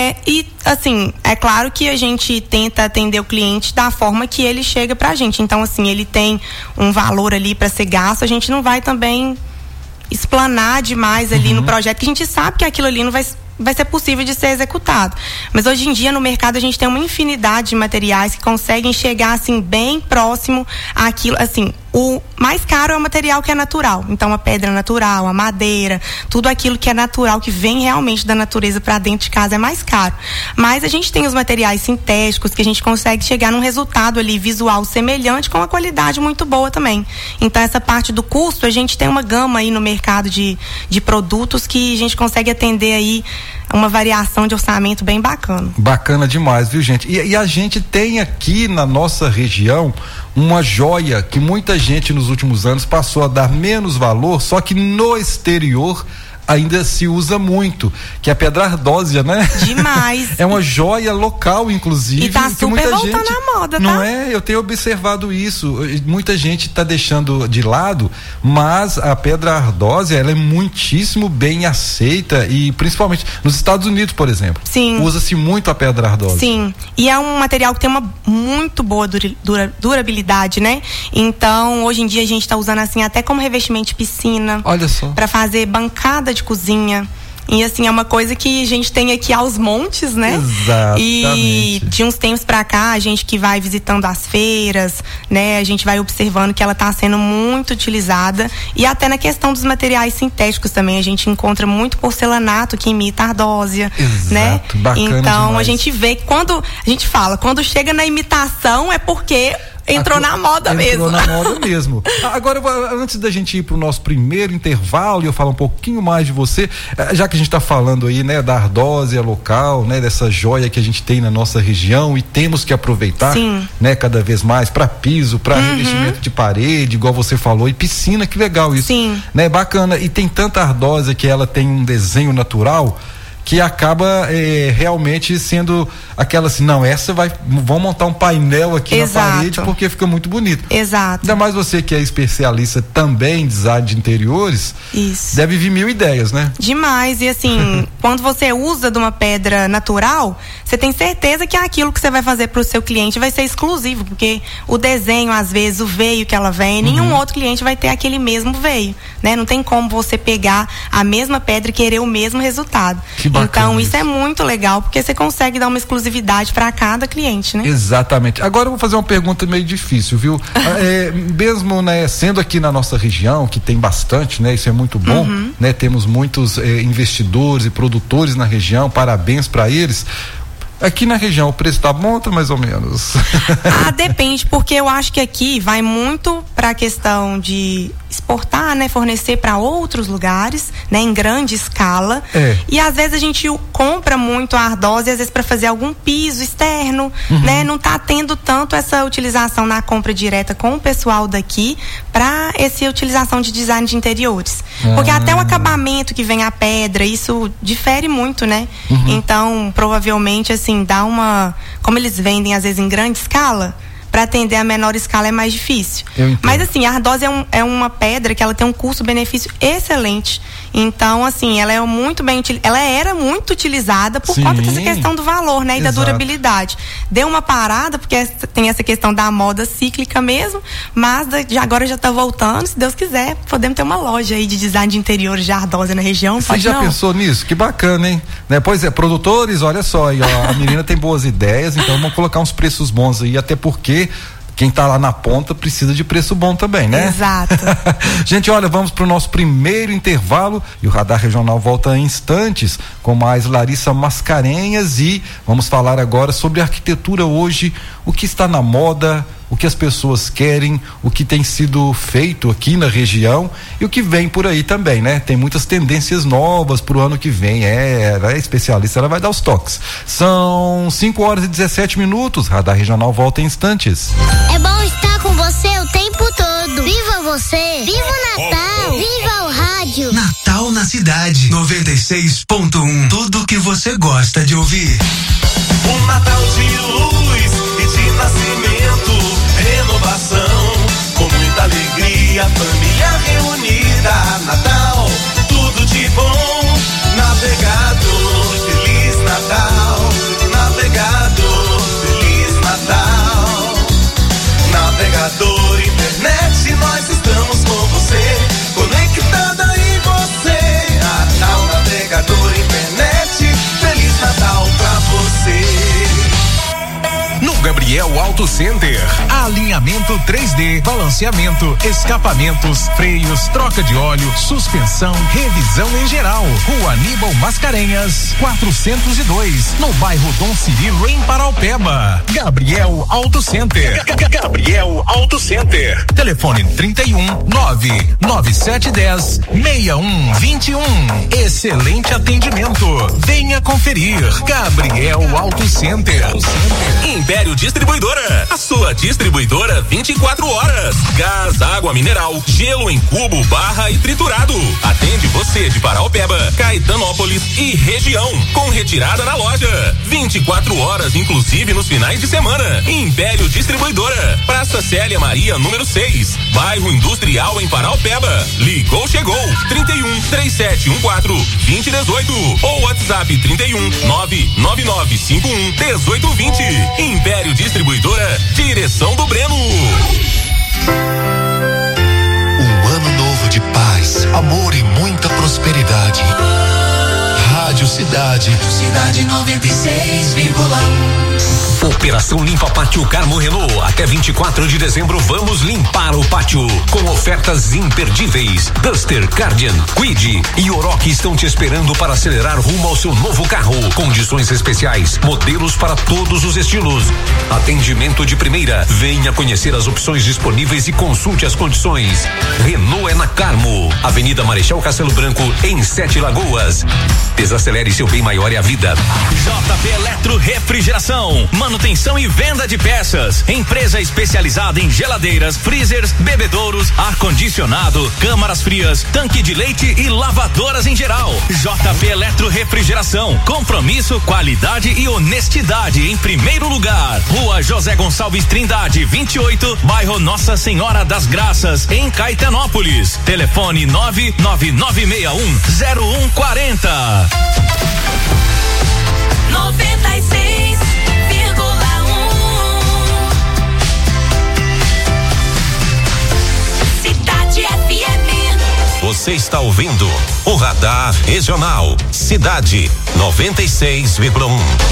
Speaker 24: E assim, é claro que a gente tenta atender o cliente da forma que ele chega pra gente. Então, assim, ele tem um valor ali para ser gasto, a gente não vai também explanar demais ali no projeto, que a gente sabe que aquilo ali não vai ser possível de ser executado. Mas hoje em dia no mercado a gente tem uma infinidade de materiais que conseguem chegar assim bem próximo àquilo, assim, o mais caro é o material que é natural. Então a pedra natural, a madeira, tudo aquilo que é natural, que vem realmente da natureza para dentro de casa é mais caro. Mas a gente tem os materiais sintéticos que a gente consegue chegar num resultado ali visual semelhante com uma qualidade muito boa também. Então essa parte do custo, a gente tem uma gama aí no mercado de produtos que a gente consegue atender aí uma variação de orçamento bem bacana.
Speaker 8: Bacana demais, viu, gente? E a gente tem aqui na nossa região uma joia que muita gente nos últimos anos passou a dar menos valor, só que no exterior ainda se usa muito, que é a pedra ardósia, né?
Speaker 24: Demais.
Speaker 8: É uma joia local, inclusive.
Speaker 24: E tá super voltando à moda, tá?
Speaker 8: Não é? Eu tenho observado isso. Muita gente tá deixando de lado, mas a pedra ardósia, ela é muitíssimo bem aceita e principalmente nos Estados Unidos, por exemplo.
Speaker 24: Sim.
Speaker 8: Usa-se muito a pedra ardósia.
Speaker 24: Sim. E é um material que tem uma muito boa durabilidade, né? Então, hoje em dia a gente tá usando assim até como revestimento de piscina.
Speaker 8: Olha só.
Speaker 24: Pra fazer bancada de cozinha. E assim, é uma coisa que a gente tem aqui aos montes, né?
Speaker 8: Exatamente.
Speaker 24: E de uns tempos pra cá, a gente que vai visitando as feiras, né? A gente vai observando que ela tá sendo muito utilizada. E até na questão dos materiais sintéticos também, a gente encontra muito porcelanato que imita a ardósia, né?
Speaker 8: Bacana
Speaker 24: então,
Speaker 8: demais.
Speaker 24: a gente vê que quando a gente fala, quando chega na imitação é porque entrou na moda mesmo.
Speaker 8: Entrou na moda mesmo. Agora, antes da gente ir pro nosso primeiro intervalo e eu falar um pouquinho mais de você, já que a gente tá falando aí, né, da ardósia local, né, dessa joia que a gente tem na nossa região e temos que aproveitar,
Speaker 24: Sim.
Speaker 8: né, cada vez mais para piso, para revestimento de parede, igual você falou, e piscina, que legal isso.
Speaker 24: Sim.
Speaker 8: Né, bacana. E tem tanta ardósia que ela tem um desenho natural que acaba realmente sendo aquela assim, não, vamos montar um painel aqui
Speaker 24: Exato.
Speaker 8: na parede porque fica muito bonito.
Speaker 24: Exato.
Speaker 8: Ainda mais você que é especialista também em design de interiores,
Speaker 24: Isso.
Speaker 8: deve vir 1000 ideias, né?
Speaker 24: Demais, e assim, quando você usa de uma pedra natural, você tem certeza que aquilo que você vai fazer pro seu cliente vai ser exclusivo, porque o desenho, às vezes, o veio que ela vem, nenhum outro cliente vai ter aquele mesmo veio, né? Não tem como você pegar a mesma pedra e querer o mesmo resultado.
Speaker 8: Que bacana
Speaker 24: então, isso é muito legal, porque você consegue dar uma exclusividade para cada cliente, né?
Speaker 8: Exatamente. Agora eu vou fazer uma pergunta meio difícil, viu? Mesmo, né, sendo aqui na nossa região, que tem bastante, né? Isso é muito bom, né? Temos muitos investidores e produtores na região, parabéns para eles. Aqui na região o preço tá bom ou tá mais ou menos?
Speaker 24: Depende, porque eu acho que aqui vai muito para a questão de exportar, né, fornecer para outros lugares, né, em grande escala. E às vezes a gente compra muito a ardósia, às vezes para fazer algum piso externo, né, não tá tendo tanto essa utilização na compra direta com o pessoal daqui para essa utilização de design de interiores. Porque até o acabamento que vem a pedra, isso difere muito, né? Então, provavelmente assim, dá uma, como eles vendem às vezes em grande escala, para atender a menor escala é mais difícil. Mas assim, a ardósia é uma pedra que ela tem um custo-benefício excelente. Então, assim, ela era muito utilizada por conta dessa questão do valor, né? E da durabilidade. Deu uma parada, porque tem essa questão da moda cíclica mesmo, mas agora já tá voltando. Se Deus quiser, podemos ter uma loja aí de design de interiores de ardósia na região.
Speaker 8: Você já pensou nisso? Que bacana, hein? Né? Pois é, produtores, olha só, aí, ó, a menina tem boas ideias, então vamos colocar uns preços bons aí, até porque quem tá lá na ponta precisa de preço bom também, né?
Speaker 24: Exato.
Speaker 8: Gente, olha, vamos pro nosso primeiro intervalo e o Radar Regional volta em instantes com mais Larissa Mascarenhas e vamos falar agora sobre arquitetura hoje, o que está na moda, o que as pessoas querem, o que tem sido feito aqui na região e o que vem por aí também, né? Tem muitas tendências novas pro ano que vem. Ela é especialista, ela vai dar os toques. São 5:17. Radar Regional volta em instantes.
Speaker 3: É bom estar com você o tempo todo. Viva você! Viva o Natal! Viva o rádio!
Speaker 1: Natal na cidade. 96.1. Tudo que você gosta de ouvir.
Speaker 10: Um Natal de luz e de nascimento, renovação, com muita alegria, família reunida. Natal, tudo de bom. Navegador, Feliz Natal. Navegador, Feliz Natal. Navegador, internet, nós estamos com você, conectada em você. Natal, navegador, internet, Feliz Natal pra você.
Speaker 7: No Gabriel Auto Center, alinhamento 3D, balanceamento, escapamentos, freios, troca de óleo, suspensão, revisão em geral. Rua Aníbal Mascarenhas, 402, no bairro Dom Cirilo, em Paraupeba. Gabriel Auto Center. Gabriel Auto Center. Telefone 31-99710-6121. Excelente atendimento. Venha conferir. Gabriel Auto Center.
Speaker 22: Império Distribuidora, a sua distribuidora 24 horas. Gás, água mineral, gelo em cubo, barra e triturado. Atende você de Paraupeba, Caetanópolis e região, com retirada na loja. 24 horas, inclusive nos finais de semana. Império Distribuidora, Praça Célia Maria, número 6, bairro Industrial em Paraupeba. Ligou, chegou. 31-3714-2018 ou WhatsApp 31-99951-1820. Império Distribuidora, direção do Breno.
Speaker 11: Um ano novo de paz, amor e muita prosperidade. Rádio Cidade. Cidade 96,1.
Speaker 23: Operação Limpa Pátio Carmo Renault. Até 24 de dezembro vamos limpar o pátio com ofertas imperdíveis. Duster, Guardian, Quid e Oroch estão te esperando para acelerar rumo ao seu novo carro. Condições especiais, modelos para todos os estilos. Atendimento de primeira. Venha conhecer as opções disponíveis e consulte as condições. Renault é na Carmo, Avenida Marechal Castelo Branco, em Sete Lagoas. Desacelere, seu bem maior é a vida.
Speaker 22: JP Eletro Refrigeração, manutenção e venda de peças. Empresa especializada em geladeiras, freezers, bebedouros, ar-condicionado, câmaras frias, tanque de leite e lavadoras em geral. JP Eletro Refrigeração, compromisso, qualidade e honestidade em primeiro lugar. Rua José Gonçalves Trindade, 28, bairro Nossa Senhora das Graças, em Caetanópolis. Telefone 999610140.
Speaker 10: 96,1. Cidade FM.
Speaker 23: Você está ouvindo o Radar Regional. Cidade 96,1.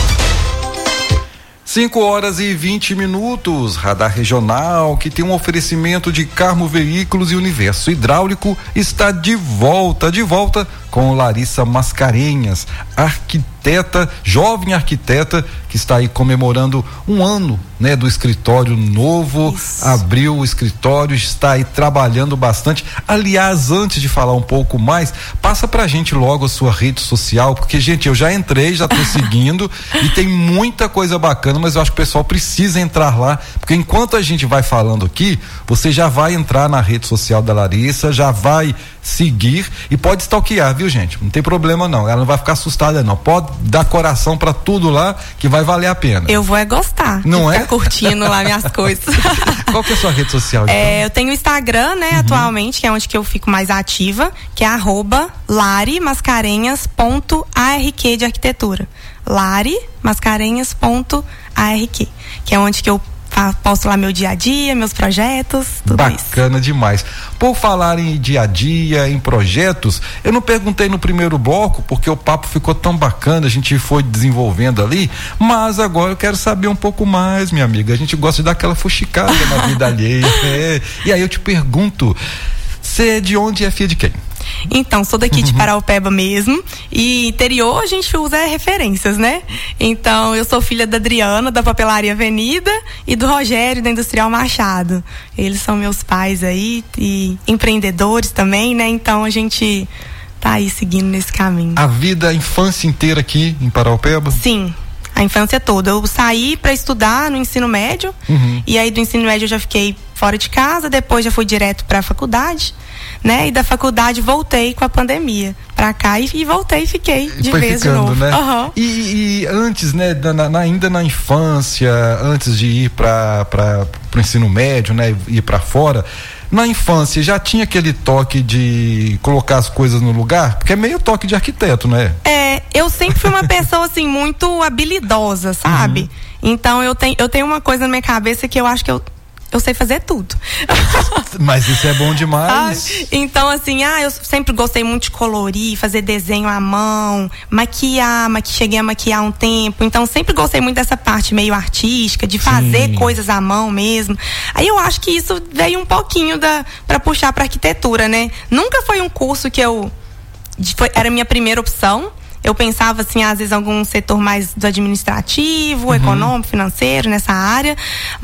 Speaker 8: 5:20. Radar Regional, que tem um oferecimento de Carmo Veículos e Universo Hidráulico, está de volta com Larissa Mascarenhas, jovem arquiteta que está aí comemorando um ano, né, do escritório novo. Isso. Abriu o escritório, está aí trabalhando bastante. Aliás, antes de falar um pouco mais, passa pra gente logo a sua rede social, porque, gente, eu já entrei, já tô seguindo e tem muita coisa bacana, mas eu acho que o pessoal precisa entrar lá, porque enquanto a gente vai falando aqui, você já vai entrar na rede social da Larissa, já vai seguir e pode stalkear, viu, gente? Não tem problema não, ela não vai ficar assustada não, pode dar coração pra tudo lá que vai valer a pena.
Speaker 24: Eu vou gostar.
Speaker 8: Não é?
Speaker 24: Tá curtindo lá minhas coisas.
Speaker 8: Qual que é a sua rede social? Então?
Speaker 24: Eu tenho o Instagram, né, atualmente, que é onde que eu fico mais ativa, que é @larimascarenhas.arq de arquitetura. larimascarenhas.arq, que é onde que eu posto lá meu dia a dia, meus projetos, tudo
Speaker 8: Bacana isso. Demais. Por falar em dia a dia, em projetos, eu não perguntei no primeiro bloco, porque o papo ficou tão bacana, a gente foi desenvolvendo ali, mas agora eu quero saber um pouco mais, minha amiga. A gente gosta de dar aquela fuxicada na vida alheia. E aí eu te pergunto, você é de onde e é filha de quem?
Speaker 24: Então, sou daqui de Paraupeba mesmo, e interior a gente usa referências, né? Então, eu sou filha da Adriana, da Papelaria Avenida, e do Rogério, da Industrial Machado. Eles são meus pais aí, e empreendedores também, né? Então, a gente tá aí seguindo nesse caminho.
Speaker 8: A vida, a infância inteira aqui em Paraupeba?
Speaker 24: Sim, a infância toda. Eu saí para estudar no ensino médio, e aí do ensino médio eu já fiquei fora de casa, depois já fui direto para a faculdade, né? E da faculdade voltei com a pandemia pra cá e voltei e fiquei de vez de novo.
Speaker 8: Né? E antes, né, ainda na infância, antes de ir para o ensino médio, né, ir para fora, na infância já tinha aquele toque de colocar as coisas no lugar? Porque é meio toque de arquiteto, né?
Speaker 24: Eu sempre fui uma pessoa assim muito habilidosa, sabe? Então eu tenho uma coisa na minha cabeça que eu acho que eu sei fazer tudo.
Speaker 8: Mas isso é bom demais.
Speaker 24: Então, assim, eu sempre gostei muito de colorir, fazer desenho à mão, cheguei a maquiar um tempo. Então, sempre gostei muito dessa parte meio artística, de fazer coisas à mão mesmo. Aí eu acho que isso veio um pouquinho pra puxar pra arquitetura, né? Nunca foi um curso que era a minha primeira opção. Eu pensava, assim, às vezes algum setor mais do administrativo, econômico, financeiro, nessa área,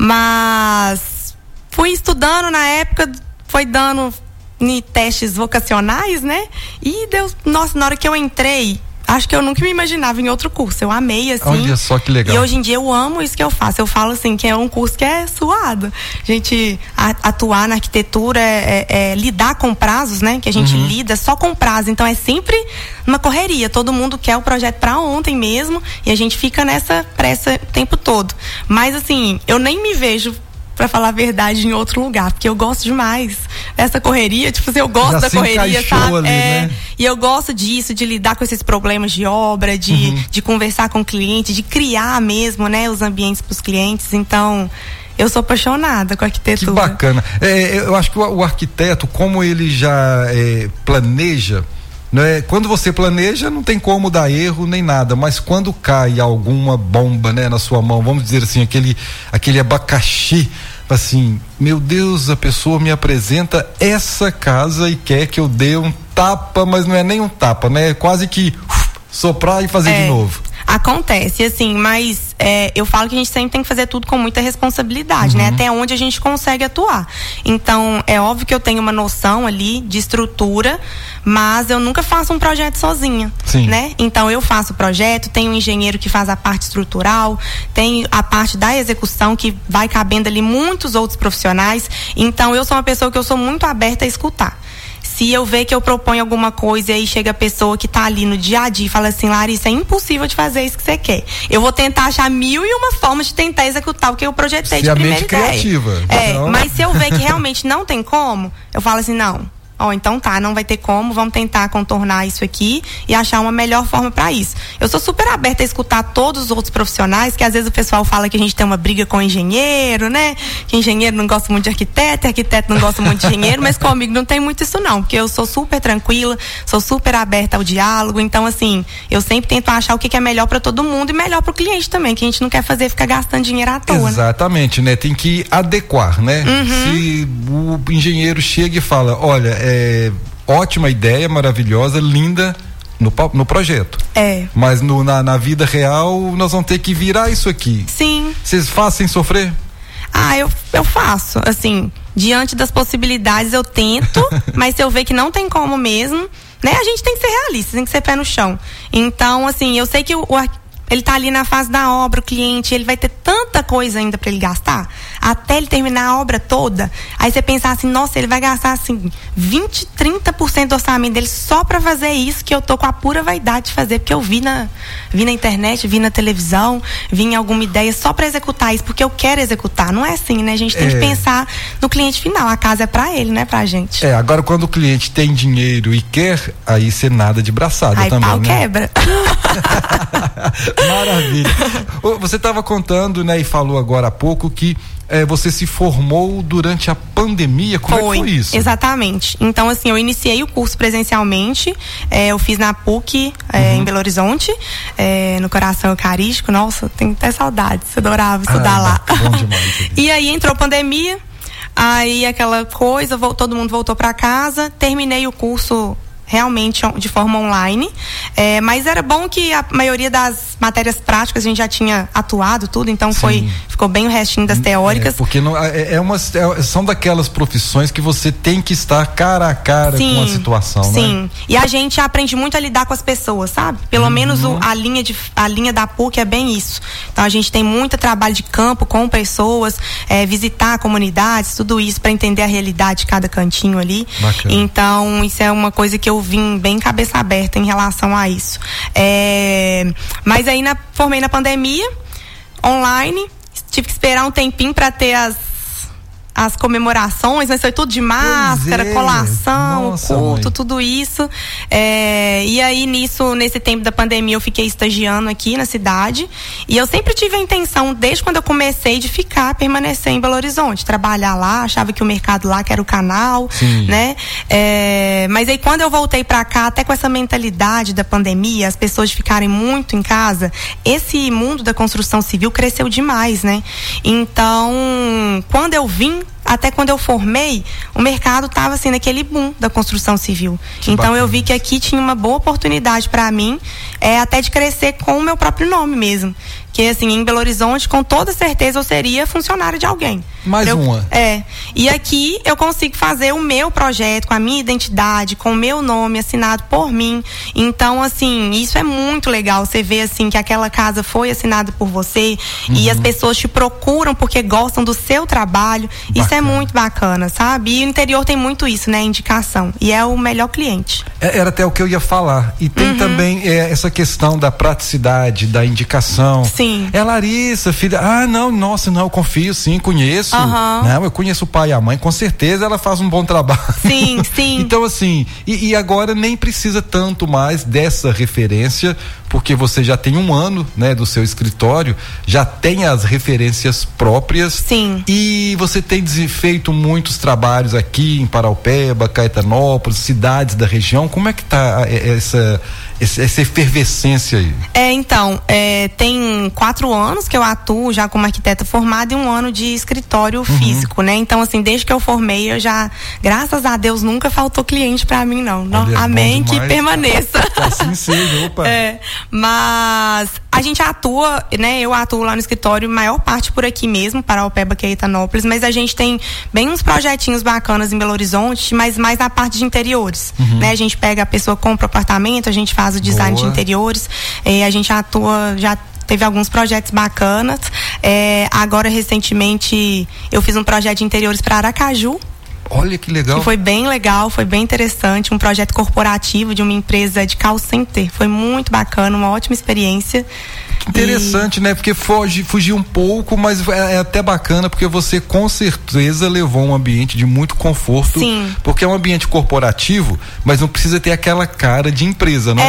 Speaker 24: mas fui estudando na época, foi dando testes vocacionais, né? E nossa, na hora que eu entrei, acho que eu nunca me imaginava em outro curso. Eu amei, assim.
Speaker 8: Olha só que legal.
Speaker 24: E hoje em dia eu amo isso que eu faço. Eu falo, assim, que é um curso que é suado. A gente atuar na arquitetura é lidar com prazos, né? Que a gente lida só com prazo. Então é sempre uma correria. Todo mundo quer o projeto pra ontem mesmo e a gente fica nessa pressa o tempo todo. Mas, assim, eu nem me vejo, pra falar a verdade, em outro lugar, porque eu gosto demais dessa correria, tipo assim, eu gosto da correria, sabe?
Speaker 8: Ali, né?
Speaker 24: E eu gosto disso, de lidar com esses problemas de obra, de conversar com o cliente, de criar mesmo, né, os ambientes pros clientes. Então, eu sou apaixonada com a arquitetura.
Speaker 8: Que bacana. Eu acho que o arquiteto, como ele já planeja, né? Quando você planeja, não tem como dar erro nem nada, mas quando cai alguma bomba, né, na sua mão, vamos dizer assim, aquele abacaxi, assim, meu Deus, a pessoa me apresenta essa casa e quer que eu dê um tapa, mas não é nem um tapa, né? É quase que soprar e fazer de novo.
Speaker 24: Acontece, assim, mas eu falo que a gente sempre tem que fazer tudo com muita responsabilidade, né? Até onde a gente consegue atuar. Então, é óbvio que eu tenho uma noção ali de estrutura, mas eu nunca faço um projeto sozinha, né? Então, eu faço o projeto, tem um engenheiro que faz a parte estrutural, tem a parte da execução que vai cabendo ali muitos outros profissionais. Então, eu sou uma pessoa que eu sou muito aberta a escutar. Se eu ver que eu proponho alguma coisa e aí chega a pessoa que tá ali no dia a dia e fala assim, Larissa, é impossível de fazer isso que você quer. Eu vou tentar achar 1001 formas de tentar executar o que eu projetei de primeira ideia.
Speaker 8: Criativa.
Speaker 24: Mas se eu ver que realmente não tem como, eu falo assim, não. Então tá, não vai ter como, vamos tentar contornar isso aqui e achar uma melhor forma para isso. Eu sou super aberta a escutar todos os outros profissionais, que às vezes o pessoal fala que a gente tem uma briga com engenheiro, né? Que engenheiro não gosta muito de arquiteto, arquiteto não gosta muito de engenheiro, mas comigo não tem muito isso não, porque eu sou super tranquila, sou super aberta ao diálogo, então assim, eu sempre tento achar o que é melhor para todo mundo e melhor para o cliente também, que a gente não quer ficar gastando dinheiro à toa.
Speaker 8: Exatamente, né? Tem que adequar, né? Se o engenheiro chega e fala, olha, ótima ideia, maravilhosa, linda no projeto. Mas na vida real, nós vamos ter que virar isso aqui.
Speaker 24: Sim.
Speaker 8: Vocês fazem sofrer?
Speaker 24: Eu faço, assim, diante das possibilidades eu tento, mas se eu ver que não tem como mesmo, né, a gente tem que ser realista, tem que ser pé no chão. Então, assim, eu sei que ele tá ali na fase da obra, o cliente, ele vai ter tanta coisa ainda para ele gastar, até ele terminar a obra toda. Aí você pensar assim, nossa, ele vai gastar assim 20, 30% do orçamento dele só para fazer isso, que eu tô com a pura vaidade de fazer, porque eu vi na internet, vi na televisão, vi em alguma ideia só para executar isso, porque eu quero executar. Não é assim, né? A gente tem que pensar no cliente final. A casa é para ele, não é pra gente.
Speaker 8: Agora quando o cliente tem dinheiro e quer, aí você nada de braçada
Speaker 24: aí
Speaker 8: também,
Speaker 24: pau,
Speaker 8: né?
Speaker 24: Quebra.
Speaker 8: Maravilha. Você estava contando, né, e falou agora há pouco que você se formou durante a pandemia. Como é que foi isso?
Speaker 24: Exatamente. Então, assim, eu iniciei o curso presencialmente, eu fiz na PUC, em Belo Horizonte, no Coração Eucarístico. Nossa, eu tenho até saudades, eu adorava estudar lá.
Speaker 8: Bom demais.
Speaker 24: E aí entrou a pandemia, aí aquela coisa, todo mundo voltou para casa, terminei o curso realmente de forma online, mas era bom que a maioria das matérias práticas a gente já tinha atuado tudo, então ficou bem o restinho das teóricas.
Speaker 8: Porque não, são daquelas profissões que você tem que estar cara a cara com a situação, né?
Speaker 24: Sim, e a gente aprende muito a lidar com as pessoas, sabe? Pelo menos a linha da PUC é bem isso. Então a gente tem muito trabalho de campo com pessoas, visitar comunidades, tudo isso para entender a realidade de cada cantinho ali.
Speaker 8: Bacana.
Speaker 24: Então isso é uma coisa que eu vim bem cabeça aberta em relação a isso. Mas aí formei na pandemia, online, tive que esperar um tempinho para ter as comemorações, mas foi tudo de máscara, colação, culto, tudo isso. E aí nesse tempo da pandemia eu fiquei estagiando aqui na cidade, e eu sempre tive a intenção, desde quando eu comecei, de permanecer em Belo Horizonte, trabalhar lá, achava que o mercado lá que era o canal, né? Mas aí quando eu voltei pra cá, até com essa mentalidade da pandemia, as pessoas ficarem muito em casa, esse mundo da construção civil cresceu demais, né? Então, quando eu vim, até quando eu formei, o mercado estava assim naquele boom da construção civil. Então eu vi que aqui tinha uma boa oportunidade para mim, até de crescer com o meu próprio nome mesmo. Que assim, em Belo Horizonte, com toda certeza eu seria funcionária de alguém.
Speaker 8: Uma.
Speaker 24: E aqui eu consigo fazer o meu projeto com a minha identidade, com o meu nome assinado por mim. Então, assim, isso é muito legal. Você vê assim que aquela casa foi assinada por você e as pessoas te procuram porque gostam do seu trabalho. Bacana. Isso é muito bacana, sabe? E o interior tem muito isso, né? Indicação. E é o melhor cliente.
Speaker 8: Era até o que eu ia falar. E tem também essa questão da praticidade, da indicação.
Speaker 24: Sim.
Speaker 8: Larissa, filha, eu confio, sim, conheço. Não, eu conheço o pai e a mãe, com certeza ela faz um bom trabalho.
Speaker 24: Sim.
Speaker 8: Então, assim, e agora nem precisa tanto mais dessa referência, porque você já tem 1 ano, né, do seu escritório, já tem as referências próprias.
Speaker 24: Sim.
Speaker 8: E você tem feito muitos trabalhos aqui em Paraupeba, Caetanópolis, cidades da região. Como é que tá essa efervescência aí?
Speaker 24: Então, tem 4 anos que eu atuo já como arquiteta formada e 1 ano de escritório físico, né? Então, assim, desde que eu formei, eu já, graças a Deus, nunca faltou cliente pra mim, não.
Speaker 8: Olha,
Speaker 24: amém, que permaneça.
Speaker 8: Assim seja, opa.
Speaker 24: Mas a gente atua, né? Eu atuo lá no escritório, maior parte por aqui mesmo, Paraupeba, Caetanópolis, mas a gente tem bem uns projetinhos bacanas em Belo Horizonte, mas mais na parte de interiores, né? A gente pega a pessoa, compra o apartamento, a gente faz o design de interiores, a gente atua, já teve alguns projetos bacanas. Agora, recentemente, eu fiz um projeto de interiores para Aracaju.
Speaker 8: Olha que legal.
Speaker 24: Que foi bem legal, foi bem interessante, um projeto corporativo de uma empresa de call center. Foi muito bacana, uma ótima experiência.
Speaker 8: Interessante, né? Porque fugiu um pouco, mas é até bacana, porque você com certeza levou um ambiente de muito conforto.
Speaker 24: Sim.
Speaker 8: Porque é um ambiente corporativo, mas não precisa ter aquela cara de empresa, não é?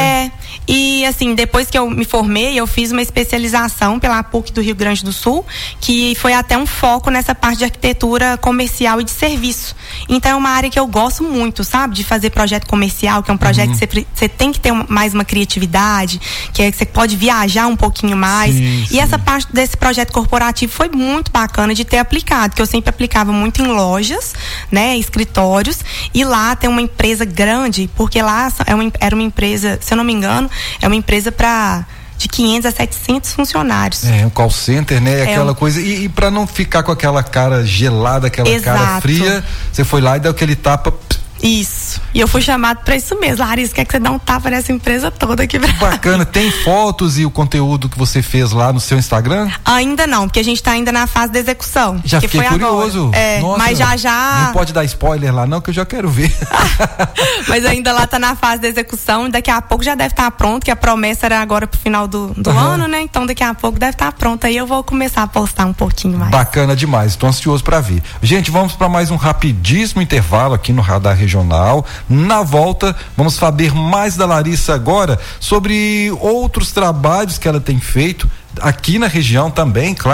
Speaker 24: E assim, depois que eu me formei, eu fiz uma especialização pela PUC do Rio Grande do Sul, que foi até um foco nessa parte de arquitetura comercial e de serviço. Então é uma área que eu gosto muito, sabe? De fazer projeto comercial, que é um projeto que você tem que ter mais uma criatividade, que é que você pode viajar um pouquinho mais. E essa parte desse projeto corporativo foi muito bacana de ter aplicado, que eu sempre aplicava muito em lojas, né? Escritórios, e lá tem uma empresa grande, porque lá era uma empresa, se eu não me engano, é uma empresa de 500 a 700 funcionários.
Speaker 8: Um call center, né? Aquela coisa. E pra não ficar com aquela cara gelada, aquela cara fria, você foi lá e deu aquele tapa.
Speaker 24: Isso. E eu fui chamado pra isso mesmo. Larissa, quer que você dê um tapa nessa empresa toda aqui?
Speaker 8: Bacana. Tem fotos e o conteúdo que você fez lá no seu Instagram?
Speaker 24: Ainda não, porque a gente tá ainda na fase da execução.
Speaker 8: Já fiquei curioso.
Speaker 24: Nossa, mas já.
Speaker 8: Não pode dar spoiler lá não, que eu já quero ver.
Speaker 24: Mas ainda lá tá na fase da execução e daqui a pouco já deve estar pronto, que a promessa era agora pro final do ano, né? Então daqui a pouco deve estar pronto. Aí eu vou começar a postar um pouquinho mais.
Speaker 8: Bacana demais. Tô ansioso pra ver. Gente, vamos pra mais um rapidíssimo intervalo aqui no Radar Regional. Na volta, vamos saber mais da Larissa agora sobre outros trabalhos que ela tem feito aqui na região também, claro.